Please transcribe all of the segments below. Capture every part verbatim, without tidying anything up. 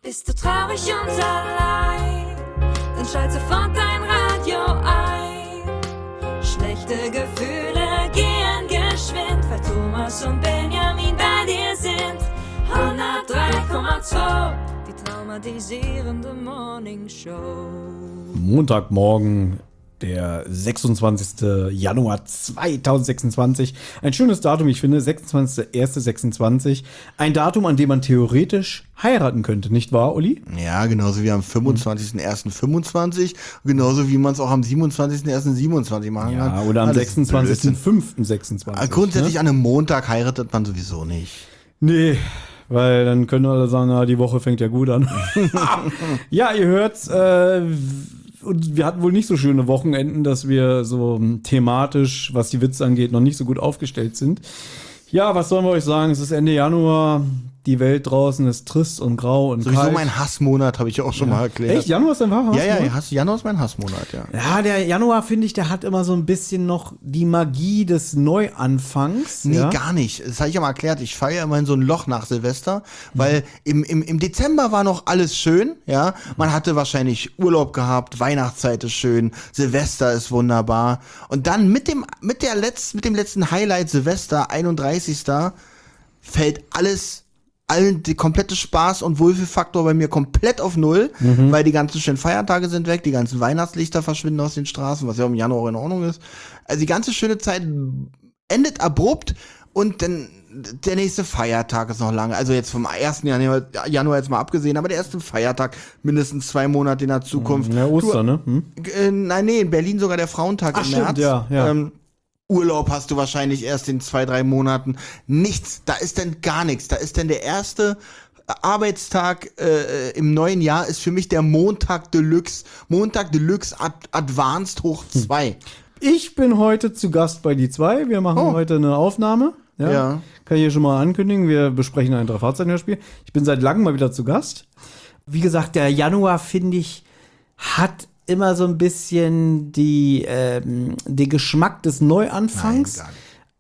Bist du traurig und allein, dann schalt sofort dein Radio ein. Schlechte Gefühle gehen geschwind, weil Thomas und Benjamin bei dir sind. hundertdrei Komma zwei, die traumatisierende Morning Show. Montagmorgen, der sechsundzwanzigster Januar zweitausendsechsundzwanzig. Ein schönes Datum, ich finde, sechsundzwanzigster erster sechsundzwanzig. Ein Datum, an dem man theoretisch heiraten könnte, nicht wahr, Uli? Ja, genauso wie am fünfundzwanzigster erster fünfundzwanzig, genauso wie man es auch am siebenundzwanzigster erster siebenundzwanzig machen kann. Ja, oder am sechsundzwanzigster fünfter sechsundzwanzig. Grundsätzlich ne? an einem Montag heiratet man sowieso nicht. Nee, weil dann können alle sagen, ah, die Woche fängt ja gut an. Ja, ihr hört, äh, und wir hatten wohl nicht so schöne Wochenenden, dass wir so thematisch, was die Witze angeht, noch nicht so gut aufgestellt sind. Ja, was sollen wir euch sagen? Es ist Ende Januar, die Welt draußen ist trist und grau und Sowieso kalt. mein Hassmonat, habe ich ja auch schon ja. mal erklärt. Echt? Januar ist dein Hassmonat? Ja, ja, Hass, Januar ist mein Hassmonat, ja. Ja, der Januar, finde ich, der hat immer so ein bisschen noch die Magie des Neuanfangs. Nee, ja? gar nicht. Das habe ich ja mal erklärt. Ich falle ja immer in so ein Loch nach Silvester, weil im, im, im Dezember war noch alles schön, ja. Man hatte wahrscheinlich Urlaub gehabt, Weihnachtszeit ist schön, Silvester ist wunderbar. Und dann mit dem, mit der letzten, mit dem letzten Highlight Silvester, einunddreißigster fällt alles allen die komplette Spaß- und Wohlfühlfaktor bei mir komplett auf Null, mhm. weil die ganzen schönen Feiertage sind weg, die ganzen Weihnachtslichter verschwinden aus den Straßen, was ja im Januar in Ordnung ist. Also die ganze schöne Zeit endet abrupt und dann der nächste Feiertag ist noch lange. Also jetzt vom ersten Januar, Januar jetzt mal abgesehen, aber der erste Feiertag mindestens zwei Monate in der Zukunft. Ja, Ostern, ne? Hm? Äh, nein, nee, in Berlin sogar der Frauentag Ach, im stimmt, März. ja, ja. Ähm, Urlaub hast du wahrscheinlich erst in zwei, drei Monaten. Nichts, da ist denn gar nichts. Da ist denn der erste Arbeitstag äh, im neuen Jahr ist für mich der Montag Deluxe. Montag Deluxe Ad- Advanced hoch zwei. Ich bin heute zu Gast bei die zwei. Wir machen Oh. heute eine Aufnahme. Ja. Ja. Kann ich hier schon mal ankündigen. Wir besprechen ein Drei-Fahrzeichen-Hörspiel. Ich bin seit langem mal wieder zu Gast. Wie gesagt, der Januar, finde ich, hat immer so ein bisschen die, ähm, den Geschmack des Neuanfangs. Nein, gar nicht.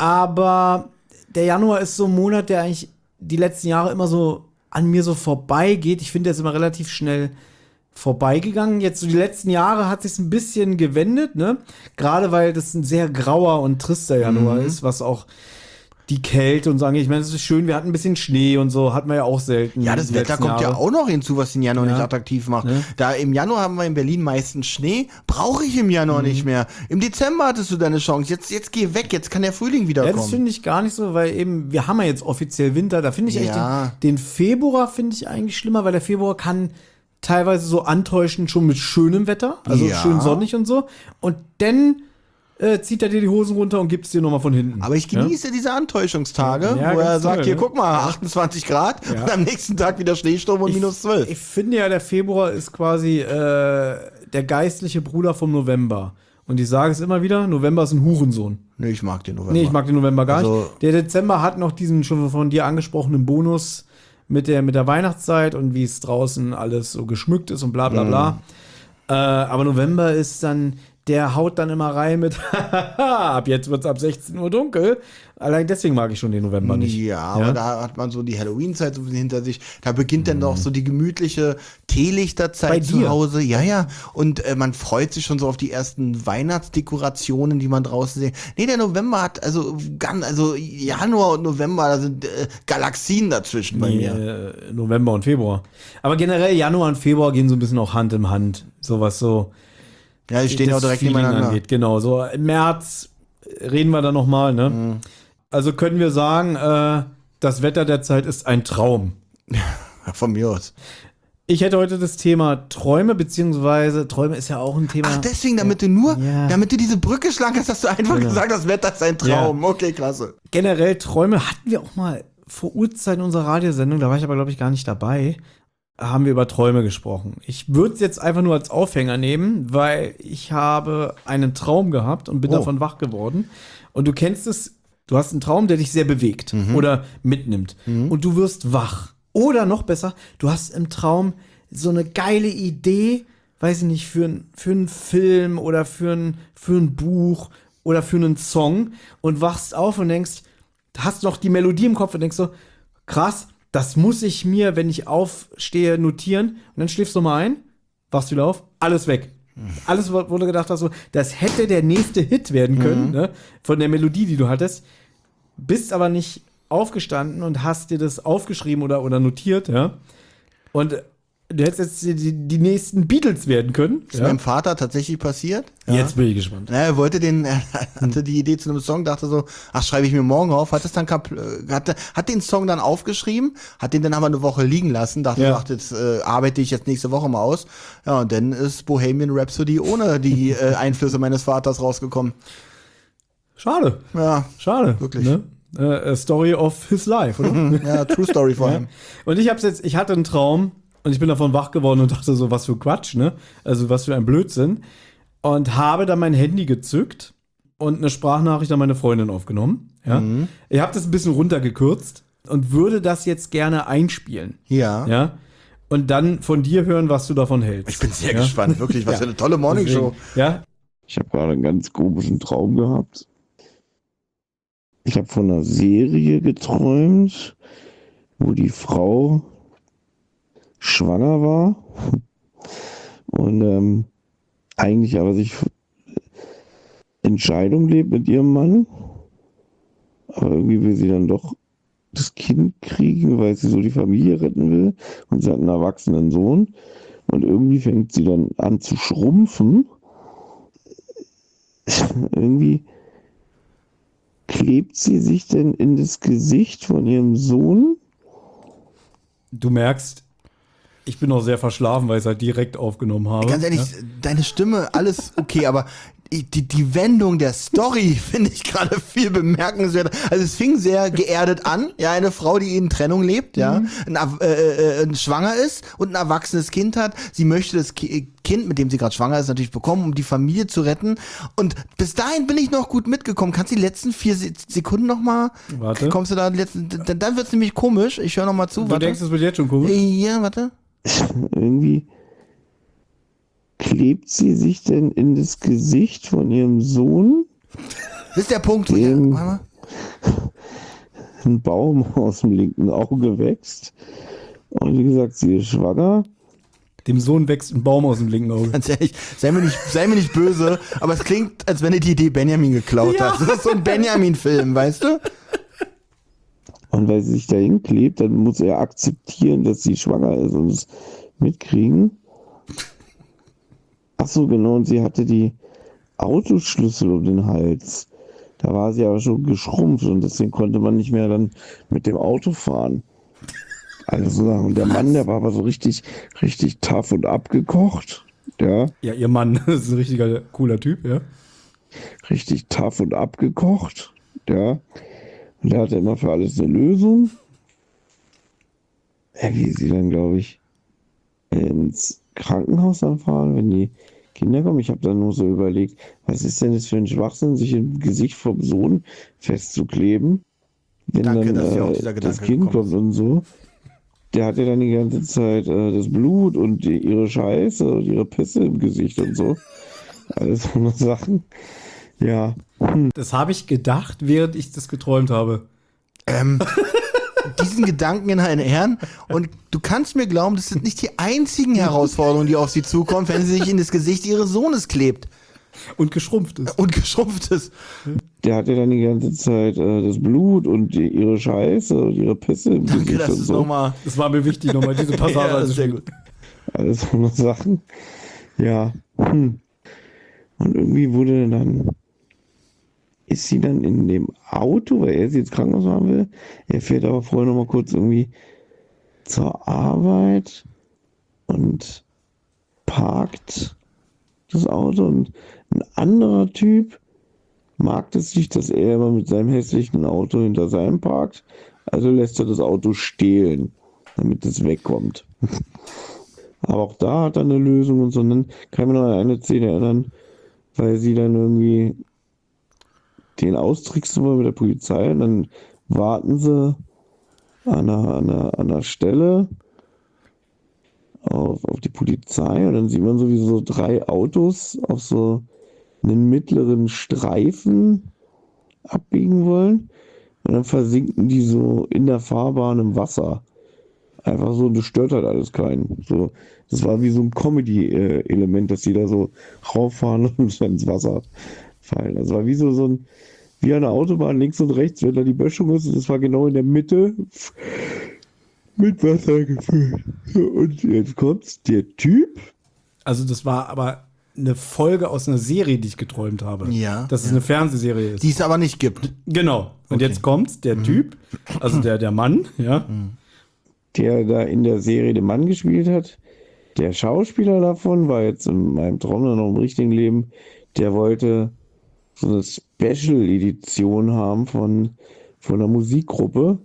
Aber der Januar ist so ein Monat, der eigentlich die letzten Jahre immer so an mir so vorbeigeht. Ich finde, der ist immer relativ schnell vorbeigegangen. Jetzt so die letzten Jahre hat sich ein bisschen gewendet, ne? Gerade weil das ein sehr grauer und trister Januar Mhm. ist, was auch die Kälte und sagen, ich meine, es ist schön, wir hatten ein bisschen Schnee und so, hatten wir ja auch selten. Ja, das die Wetter letzten kommt ja Jahre. auch noch hinzu, was den Januar Ja. nicht attraktiv macht. Ne? Da im Januar haben wir in Berlin meistens Schnee, brauche ich im Januar Mhm. nicht mehr. Im Dezember hattest du deine Chance. Jetzt, jetzt geh weg, jetzt kann der Frühling Ja, wiederkommen. das finde ich gar nicht so, weil eben, wir haben ja jetzt offiziell Winter, da finde ich echt Ja. den, den Februar finde ich eigentlich schlimmer, weil der Februar kann teilweise so antäuschen schon mit schönem Wetter, also Ja. schön sonnig und so. Und dann äh, zieht er dir die Hosen runter und gibt es dir nochmal von hinten. Aber ich genieße diese Antäuschungstage, Ja, wo er ganz sagt, toll, hier, ne? guck mal, achtundzwanzig Grad Ja. und am nächsten Tag wieder Schneesturm und minus zwölf. Ich finde ja, der Februar ist quasi äh, der geistliche Bruder vom November. Und ich sage es immer wieder, November ist ein Hurensohn. Nee, ich mag den November. Nee, ich mag den November gar Also- nicht. Der Dezember hat noch diesen schon von dir angesprochenen Bonus mit der, mit der Weihnachtszeit und wie es draußen alles so geschmückt ist und bla bla bla. Mhm. Äh, aber November ist dann, der haut dann immer rein mit ab jetzt wird es ab sechzehn Uhr dunkel. Allein deswegen mag ich schon den November nicht. Ja, aber Ja? da hat man so die Halloween-Zeit so ein bisschen hinter sich. Da beginnt dann doch so die gemütliche Teelichterzeit Bei zu dir? Hause. Ja, ja. Und äh, man freut sich schon so auf die ersten Weihnachtsdekorationen, die man draußen sieht. Nee, der November hat, also ganz, also Januar und November, da sind äh, Galaxien dazwischen bei Nee, mir. äh, November und Februar. Aber generell Januar und Februar gehen so ein bisschen auch Hand in Hand. Sowas so. Ja, die stehen ja auch das direkt Feeling nebeneinander. angeht. Genau, so im März reden wir dann nochmal, ne? Mhm. Also können wir sagen, äh, das Wetter der Zeit ist ein Traum. Ja, von mir aus. Ich hätte heute das Thema Träume, beziehungsweise Träume ist ja auch ein Thema. Ach, deswegen, damit du nur, Ja. damit du diese Brücke schlagen hast, hast du einfach Genau. gesagt, das Wetter ist ein Traum. Okay, klasse. Generell Träume hatten wir auch mal vor Urzeiten unserer Radiosendung, da war ich aber, glaube ich, gar nicht dabei, haben wir über Träume gesprochen. Ich würde es jetzt einfach nur als Aufhänger nehmen, weil ich habe einen Traum gehabt und bin Oh. davon wach geworden. Und du kennst es, du hast einen Traum, der dich sehr bewegt oder mitnimmt. Und du wirst wach. Oder noch besser, du hast im Traum so eine geile Idee, weiß ich nicht, für, ein, für einen Film oder für ein, für ein Buch oder für einen Song und wachst auf und denkst, hast noch die Melodie im Kopf und denkst so, krass, das muss ich mir, wenn ich aufstehe, notieren. Und dann schläfst du mal ein, wachst wieder auf, alles weg. Alles, wo wo du gedacht hast, so, das hätte der nächste Hit werden können, Mhm. ne? Von der Melodie, die du hattest. Bist aber nicht aufgestanden und hast dir das aufgeschrieben oder, oder notiert, ja. Und du hättest jetzt die, die nächsten Beatles werden können. Ist Ja? meinem Vater tatsächlich passiert. Jetzt bin ich gespannt. Na, er wollte den, er hatte die Idee zu einem Song, dachte so, ach, schreibe ich mir morgen auf, hat es dann kap äh, hat, hat den Song dann aufgeschrieben, hat den dann aber eine Woche liegen lassen, dachte, Ja. ach, jetzt äh, arbeite ich jetzt nächste Woche mal aus. Ja, und dann ist Bohemian Rhapsody ohne die äh, Einflüsse meines Vaters rausgekommen. Schade. Ja, Schade. Wirklich. Ne? Äh, a story of his life, oder? ja, True Story vor Ja. allem. Und ich hab's jetzt, ich hatte einen Traum und ich bin davon wach geworden und dachte so, was für Quatsch, ne? Also was für ein Blödsinn. Und habe dann mein Handy gezückt und eine Sprachnachricht an meine Freundin aufgenommen. Ja? Mhm. Ich habe das ein bisschen runtergekürzt und würde das jetzt gerne einspielen. Ja. Ja. Und dann von dir hören, was du davon hältst. Ich bin sehr ja? gespannt, wirklich, was für eine tolle Morningshow. Deswegen, ja. Ich habe gerade einen ganz komischen Traum gehabt. Ich habe von einer Serie geträumt, wo die Frau schwanger war und ähm, eigentlich aber sich Entscheidung lebt mit ihrem Mann. Aber irgendwie will sie dann doch das Kind kriegen, weil sie so die Familie retten will. Und sie hat einen erwachsenen Sohn. Und irgendwie fängt sie dann an zu schrumpfen. Irgendwie klebt sie sich denn in das Gesicht von ihrem Sohn. Du merkst, ich bin noch sehr verschlafen, weil ich es halt direkt aufgenommen habe. Ganz ehrlich, ja? deine Stimme, alles okay, aber die, die, die Wendung der Story finde ich gerade viel bemerkenswerter. Also es fing sehr geerdet an, ja, eine Frau, die in Trennung lebt, ja, ein, äh, äh, schwanger ist und ein erwachsenes Kind hat. Sie möchte das Ki Kind, mit dem sie gerade schwanger ist, natürlich bekommen, um die Familie zu retten. Und bis dahin bin ich noch gut mitgekommen. Kannst du die letzten vier Se Sekunden noch mal? Warte. Kommst du da die letzten? Dann, dann wird's nämlich komisch. Ich höre noch mal zu. Du warte. denkst, es wird jetzt schon komisch? Ja, warte. Irgendwie klebt sie sich denn in das Gesicht von ihrem Sohn. Das ist der Punkt, wo ich, Ähm, warte mal. Ein Baum aus dem linken Auge wächst. Und wie gesagt, sie ist schwanger. Dem Sohn wächst ein Baum aus dem linken Auge. Ganz ehrlich, sei mir nicht, sei mir nicht böse, aber es klingt, als wenn du die Idee Benjamin geklaut Ja. hast. Das ist so ein Benjamin-Film, weißt du? Und weil sie sich dahin klebt, dann muss er akzeptieren, dass sie schwanger ist und es mitkriegen. Ach so, genau, und sie hatte die Autoschlüssel um den Hals. Da war sie aber schon geschrumpft und deswegen konnte man nicht mehr dann mit dem Auto fahren. Also, und der Mann, der war aber so richtig, richtig tough und abgekocht. Ja, Ja, ihr Mann ist ein richtiger cooler Typ, ja. richtig tough und abgekocht. Ja. Und der hatte immer für alles eine Lösung. Ja, wie sie dann, glaube ich, ins Krankenhaus dann fahren, wenn die Kinder kommen. Ich habe dann nur so überlegt, was ist denn das für ein Schwachsinn, sich im Gesicht vom Sohn festzukleben, wenn Danke, dann dass dir auch äh, dieser das Gedanke Kind gekommen kommt und so. Der hat ja dann die ganze Zeit äh, das Blut und die, ihre Scheiße und ihre Pisse im Gesicht und so. Alles so eine Sachen. Ja. Das habe ich gedacht, während ich das geträumt habe. Ähm, diesen Gedanken in allen Ehren. Und du kannst mir glauben, das sind nicht die einzigen Herausforderungen, die auf sie zukommen, wenn sie sich in das Gesicht ihres Sohnes klebt Und geschrumpft ist. und geschrumpft ist. Der hat ja dann die ganze Zeit äh, das Blut und die, ihre Scheiße und ihre Pisse im Danke, Gesicht das und ist so. nochmal. Das war mir wichtig, nochmal diese Passage Ja, sehr anzuspielen. gut. Alles so eine Sachen. Ja. Hm. Und irgendwie wurde dann, ist sie dann in dem Auto, weil er sie ins Krankenhaus haben will. Er fährt aber vorher noch mal kurz irgendwie zur Arbeit und parkt das Auto. Und ein anderer Typ mag es nicht, dass er immer mit seinem hässlichen Auto hinter seinem parkt. Also lässt er das Auto stehlen, damit es wegkommt. Aber auch da hat er eine Lösung und so. Und dann kann ich mich noch an eine Szene erinnern, weil sie dann irgendwie den austricksen wollen mit der Polizei. Und dann warten sie an einer, an einer, an einer Stelle auf, auf die Polizei. Und dann sieht man sowieso so drei Autos auf so einen mittleren Streifen abbiegen wollen. Und dann versinken die so in der Fahrbahn im Wasser. Einfach so, das stört halt alles keinen. So, das war wie so ein Comedy-Element, dass die da so rauffahren und dann ins Wasser fallen. Das war wie so, so ein, wie eine Autobahn links und rechts, wenn da die Böschung ist. Und das war genau in der Mitte mit Wasser gefüllt. Und jetzt kommt's, der Typ. Also das war aber eine Folge aus einer Serie, die ich geträumt habe. Ja, Dass es ja. eine Fernsehserie ist. Die es aber nicht gibt. Genau. Und Okay. jetzt kommt's, der Typ, also der, der Mann, ja. Der da in der Serie den Mann gespielt hat. Der Schauspieler davon war jetzt in meinem Traum noch im richtigen Leben. Der wollte so eine Special-Edition haben von, von einer Musikgruppe.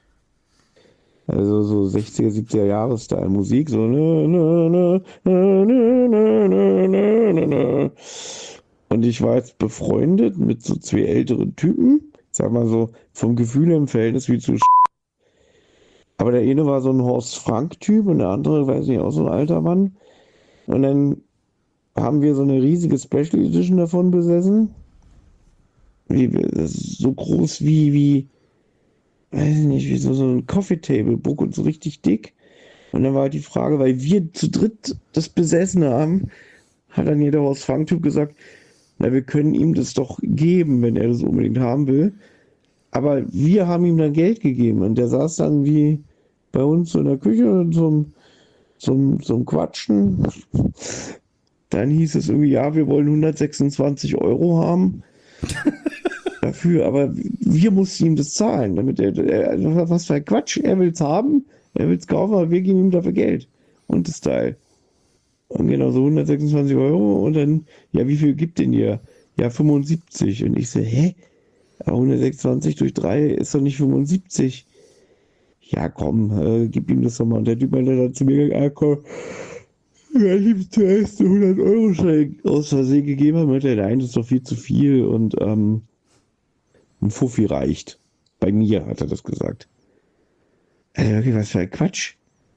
Also so sechziger, siebziger Jahre-Style Musik. So ne, ne, ne, ne, ne, ne, ne, ne, ne. Und ich war jetzt befreundet mit so zwei älteren Typen. Sag mal so vom Gefühl im Verhältnis wie zu Sch Aber der eine war so ein Horst-Frank-Typ und der andere, weiß nicht, auch so ein alter Mann. Und dann haben wir so eine riesige Special Edition davon besessen. Wie, das ist so groß wie, wie, weiß ich nicht, wie so, so ein Coffee-Table-Book und so richtig dick. Und dann war halt die Frage, weil wir zu dritt das besessen haben, hat dann jeder Horst-Frank-Typ gesagt, na, wir können ihm das doch geben, wenn er das unbedingt haben will. Aber wir haben ihm dann Geld gegeben und der saß dann wie bei uns so in der Küche zum, zum, zum Quatschen. Dann hieß es irgendwie, ja, wir wollen hundertsechsundzwanzig Euro haben dafür, aber wir mussten ihm das zahlen, damit er, er was für ein Quatsch, er will es haben, er will es kaufen, aber wir geben ihm dafür Geld und das Teil. Und genau so hundertsechsundzwanzig Euro und dann, ja, wie viel gibt denn ihr? Ja, fünfundsiebzig. Und ich so, hä? hundertsechsundzwanzig durch drei ist doch nicht fünfundsiebzig. Ja, komm, äh, gib ihm das doch mal. Und der Typ hat dann zu mir gesagt, ah, komm, wenn ich ihm zuerst einen hundert-Euro-Schein aus Versehen gegeben habe, meinte er, nein, das ist doch viel zu viel und ähm, ein Fuffi reicht. Bei mir hat er das gesagt. Also, okay, was für ein Quatsch.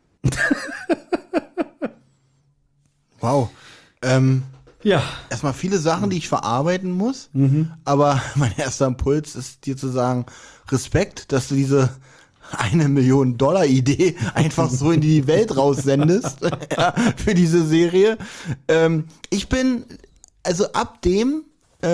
Wow. Ähm, Ja. erstmal viele Sachen, die ich verarbeiten muss. Aber mein erster Impuls ist dir zu sagen, Respekt, dass du diese eine Million Dollar Idee einfach so in die Welt raussendest ja, für diese Serie. Ähm, ich bin, also ab dem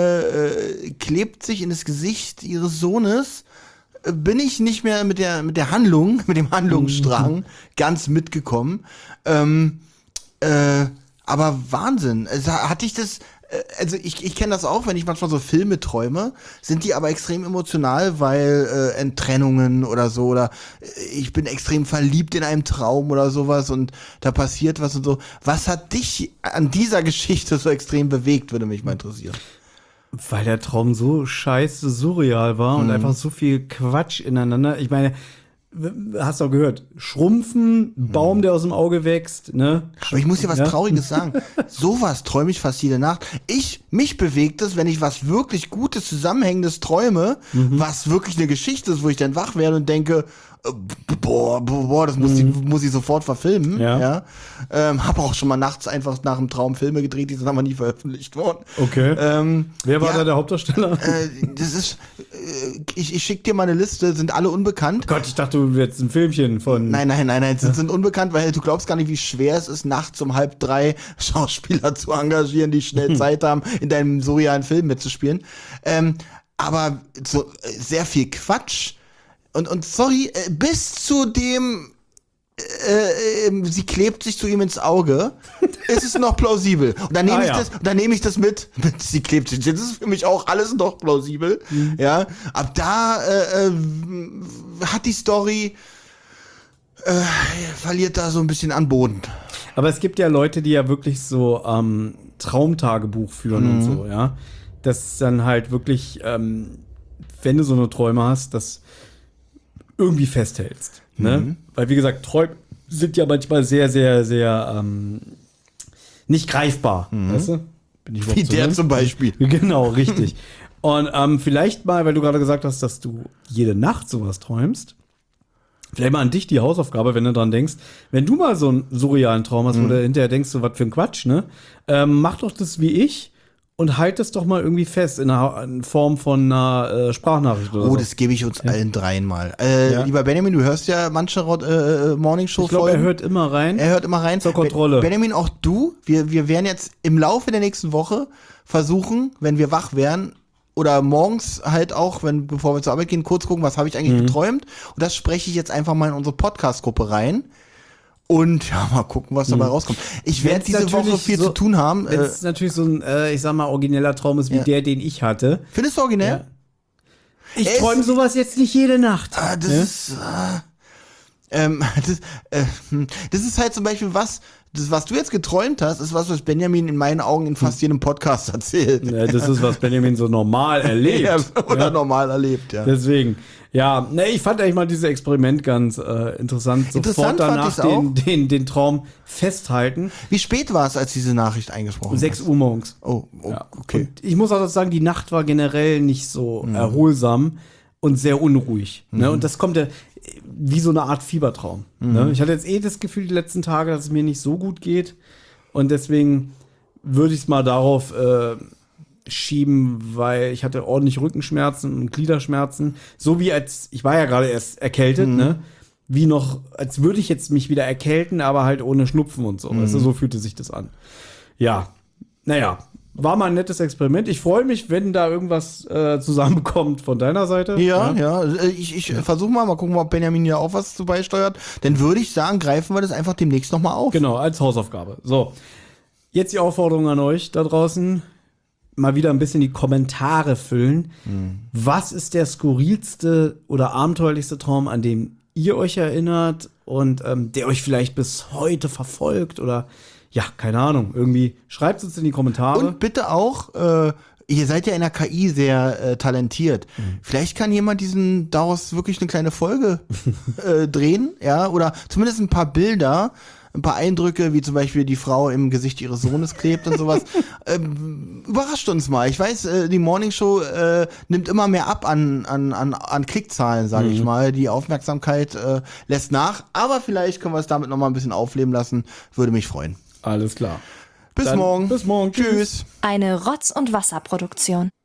äh, klebt sich in das Gesicht ihres Sohnes, äh, bin ich nicht mehr mit der, mit der Handlung, mit dem Handlungsstrang ganz mitgekommen. Ähm, äh, Aber Wahnsinn. Also, hatte ich das, äh, also ich, ich kenne das auch, wenn ich manchmal so Filme träume, sind die aber extrem emotional, weil äh, Enttrennungen oder so, oder äh, ich bin extrem verliebt in einem Traum oder sowas und da passiert was und so. Was hat dich an dieser Geschichte so extrem bewegt, würde mich mal interessieren. Weil der Traum so scheiße surreal war und einfach so viel Quatsch ineinander. Ich meine, hast du auch gehört, Schrumpfen, Baum, der aus dem Auge wächst, ne? Aber ich muss dir was Ja? Trauriges sagen. Sowas träume ich fast jede Nacht. Ich, mich bewegt es, wenn ich was wirklich Gutes, Zusammenhängendes träume, was wirklich eine Geschichte ist, wo ich dann wach werde und denke, äh, boah, boah, boah, das muss, ich, muss ich sofort verfilmen. Ja. Ja. Ähm, habe auch schon mal nachts einfach nach dem Traum Filme gedreht, die sind aber nie veröffentlicht worden. Okay. Ähm, Wer war ja, da der Hauptdarsteller? äh, das ist, äh, ich, ich schick dir mal eine Liste, sind alle unbekannt. Gott, ich dachte, du jetzt ein Filmchen von. Nein, nein, nein, nein, sie sind unbekannt, weil du glaubst gar nicht, wie schwer es ist, nachts um halb drei Schauspieler zu engagieren, die schnell Zeit haben, in deinem surrealen Film mitzuspielen. Ähm, aber so äh, sehr viel Quatsch. Und, und sorry, äh, bis zu dem äh, äh, sie klebt sich zu ihm ins Auge, ist es noch plausibel. Und dann nehme Ah, ich, ja. das, dann nehm ich das mit, mit, sie klebt sich. Das ist für mich auch alles noch plausibel. Ja, ab da äh, äh, hat die Story äh, verliert da so ein bisschen an Boden. Aber es gibt ja Leute, die ja wirklich so ähm, Traumtagebuch führen und so, ja. Das dann halt wirklich, ähm, wenn du so eine Träume hast, das irgendwie festhältst. Ne? Weil, wie gesagt, Träume sind ja manchmal sehr, sehr, sehr ähm, nicht greifbar. Weißt du? Bin ich Wie überhaupt so der drin? zum Beispiel. Genau, richtig. Und ähm, vielleicht mal, weil du gerade gesagt hast, dass du jede Nacht sowas träumst, vielleicht mal an dich die Hausaufgabe, wenn du dran denkst, wenn du mal so einen surrealen Traum hast, wo du hinterher denkst, so was für ein Quatsch, ne? Ähm, mach doch das wie ich und halt es doch mal irgendwie fest in, einer, in Form von einer äh, Sprachnachricht oder Oh, so. das gebe ich uns allen dreien mal. Äh, Ja. Lieber Benjamin, du hörst ja manche äh, Morningshow Ich glaube, er Folgen. hört immer rein. Er hört immer rein. Zur Kontrolle. Ben- Benjamin, auch du, wir, wir werden jetzt im Laufe der nächsten Woche versuchen, wenn wir wach werden, oder morgens halt auch, wenn bevor wir zur Arbeit gehen, kurz gucken, was habe ich eigentlich Mhm. geträumt. Und das spreche ich jetzt einfach mal in unsere Podcast-Gruppe rein. Und ja, mal gucken, was dabei rauskommt. Ich werde Wenn's diese Woche natürlich viel so- zu tun haben. Wenn Äh, es natürlich so ein, äh, ich sag mal, origineller Traum ist wie Ja. der, den ich hatte. findest du originell? Ich Es- träume sowas jetzt nicht jede Nacht. Ah, das Ja? ist. Ah, ähm, das, äh, hm, das ist halt zum Beispiel was, das, was du jetzt geträumt hast, ist was, was Benjamin in meinen Augen in fast jedem Podcast erzählt. Ja, das ist, was Benjamin so normal erlebt. Ja, oder Ja. normal erlebt, ja. Deswegen, ja, ne, ich fand eigentlich mal dieses Experiment ganz äh, interessant. Sofort Interessant fand danach ich's den, auch. den, den Traum festhalten. Wie spät war es, als diese Nachricht eingesprochen Um sechs Uhr morgens. Oh, oh Ja. okay. Und ich muss auch sagen, die Nacht war generell nicht so erholsam und sehr unruhig. Ne? Und das kommt ja wie so eine Art Fiebertraum. Ne? Ich hatte jetzt eh das Gefühl die letzten Tage, dass es mir nicht so gut geht. Und deswegen würde ich es mal darauf äh, schieben, weil ich hatte ordentlich Rückenschmerzen und Gliederschmerzen. So wie als, ich war ja gerade erst erkältet, ne? Wie noch, als würde ich jetzt mich wieder erkälten, aber halt ohne Schnupfen und so. Weißt du, so fühlte sich das an. Ja, naja, war mal ein nettes Experiment. Ich freue mich, wenn da irgendwas äh, zusammenkommt von deiner Seite. Ja, ja. Äh, Ich, ich versuche mal, mal gucken, ob Benjamin hier auch was zu beisteuert. Dann würde ich sagen, greifen wir das einfach demnächst nochmal auf. Genau, als Hausaufgabe. So, jetzt die Aufforderung an euch da draußen. Mal wieder ein bisschen die Kommentare füllen. Was ist der skurrilste oder abenteuerlichste Traum, an den ihr euch erinnert und ähm, der euch vielleicht bis heute verfolgt oder ja, keine Ahnung, irgendwie schreibt uns in die Kommentare. Und bitte auch, äh, ihr seid ja in der K I sehr äh, talentiert. Vielleicht kann jemand diesen daraus wirklich eine kleine Folge äh, drehen, ja, oder zumindest ein paar Bilder, ein paar Eindrücke, wie zum Beispiel die Frau im Gesicht ihres Sohnes klebt und sowas. ähm, überrascht uns mal. Ich weiß, äh, die Morning Show äh, nimmt immer mehr ab an, an, an, an Klickzahlen, sage ich mal. Die Aufmerksamkeit äh, lässt nach, aber vielleicht können wir es damit noch mal ein bisschen aufleben lassen. Würde mich freuen. Alles klar. Bis Dann morgen. bis morgen. Tschüss. Tschüss. Eine Rotz- und Wasserproduktion.